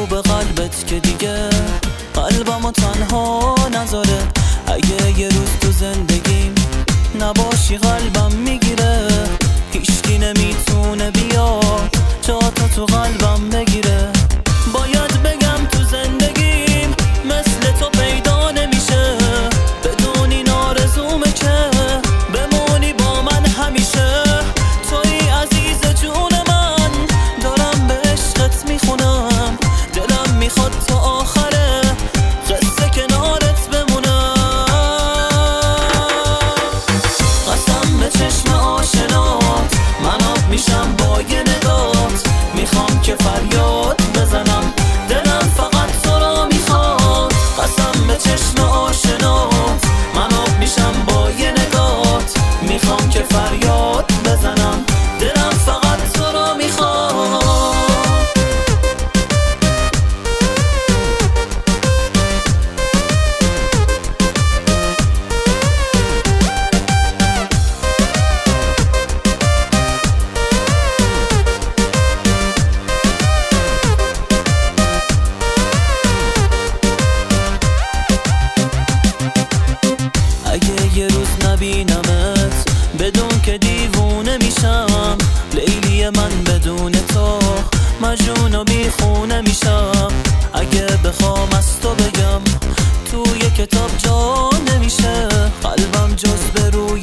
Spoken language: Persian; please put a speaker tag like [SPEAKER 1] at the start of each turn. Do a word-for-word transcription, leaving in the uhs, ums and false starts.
[SPEAKER 1] بگو به قلبت که دیگه قلبمو تنها نذاره. اگه یه روز تو زندگیم نباشی قلبم میگیره، هیچکی نمیتونه بیا جاتو تو قلبم بگیره. باید بگم تو زندگیم مثل تو پیدا نمیشه، بدونی نارزومه که بمونی با من همیشه. توی عزیز جون من، دارم به عشقت میخونم، دلم میخواد تا آخره قصه کنارت بمونم. قسم به چشم آشنات من آب میشم با یه نگات، میخوام که فریاد بزنم دلم فقط تو را میخواد. قسم به چشم آشنات من آب میشم با یه نگات، میخوام که فریاد بزنم دلم فقط تو را میخواد. اگه یه روز نبینمت بدون که دیوونه میشم، لیلی من بدون تو مجنون و بیخونه میشم. اگه بخوام از تو بگم توی کتاب جا نمیشه، قلبم جز به روی